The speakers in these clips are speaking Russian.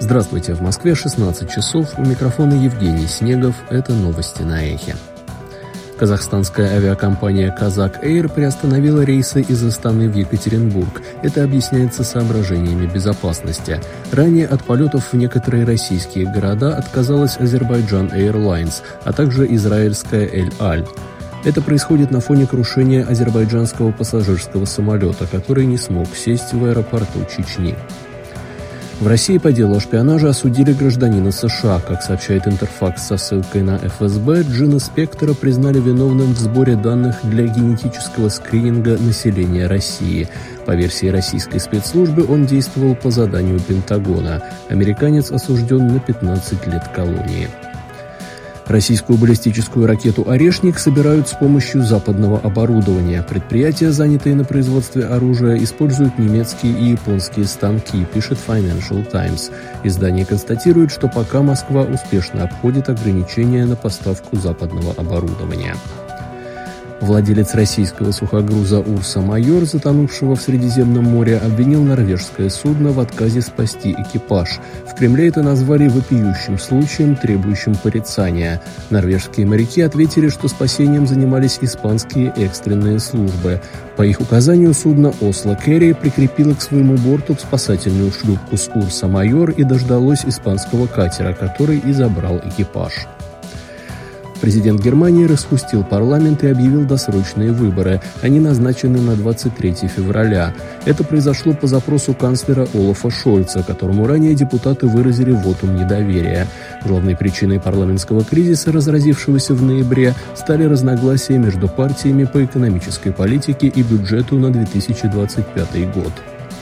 Здравствуйте, в Москве 16 часов, у микрофона Евгений Снегов, это новости на Эхе. Казахстанская авиакомпания «Казак Эйр» приостановила рейсы из Астаны в Екатеринбург. Это объясняется соображениями безопасности. Ранее от полетов в некоторые российские города отказалась Азербайджан Airlines, а также израильская Эль-Аль. Это происходит на фоне крушения азербайджанского пассажирского самолета, который не смог сесть в аэропорту Чечни. В России по делу о шпионаже осудили гражданина США. Как сообщает Интерфакс со ссылкой на ФСБ, Джина Спектора признали виновным в сборе данных для генетического скрининга населения России. По версии российской спецслужбы, он действовал по заданию Пентагона. Американец осужден на 15 лет колонии. Российскую баллистическую ракету «Орешник» собирают с помощью западного оборудования. Предприятия, занятые на производстве оружия, используют немецкие и японские станки, пишет Financial Times. Издание констатирует, что пока Москва успешно обходит ограничения на поставку западного оборудования. Владелец российского сухогруза «Урса Майор», затонувшего в Средиземном море, обвинил норвежское судно в отказе спасти экипаж. В Кремле это назвали вопиющим случаем, требующим порицания. Норвежские моряки ответили, что спасением занимались испанские экстренные службы. По их указанию судно «Осло Керри» прикрепило к своему борту спасательную шлюпку с «Урса Майор» и дождалось испанского катера, который и забрал экипаж. Президент Германии распустил парламент и объявил досрочные выборы. Они назначены на 23 февраля. Это произошло по запросу канцлера Олафа Шольца, которому ранее депутаты выразили вотум недоверия. Главной причиной парламентского кризиса, разразившегося в ноябре, стали разногласия между партиями по экономической политике и бюджету на 2025 год.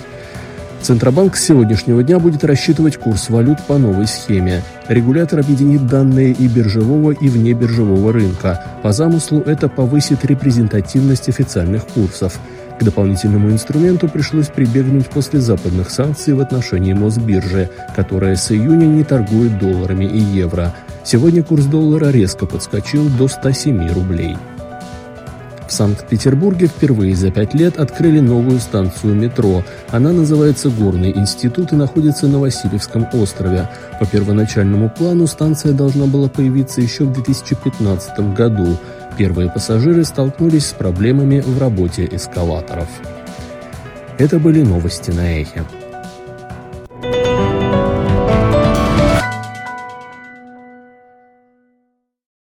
Центробанк с сегодняшнего дня будет рассчитывать курс валют по новой схеме. Регулятор объединит данные и биржевого, и внебиржевого рынка. По замыслу это повысит репрезентативность официальных курсов. К дополнительному инструменту пришлось прибегнуть после западных санкций в отношении Мосбиржи, которая с июня не торгует долларами и евро. Сегодня курс доллара резко подскочил до 107 рублей. В Санкт-Петербурге впервые за 5 лет открыли новую станцию метро. Она называется «Горный институт» и находится на Васильевском острове. По первоначальному плану станция должна была появиться еще в 2015 году. Первые пассажиры столкнулись с проблемами в работе эскалаторов. Это были новости на Эхе.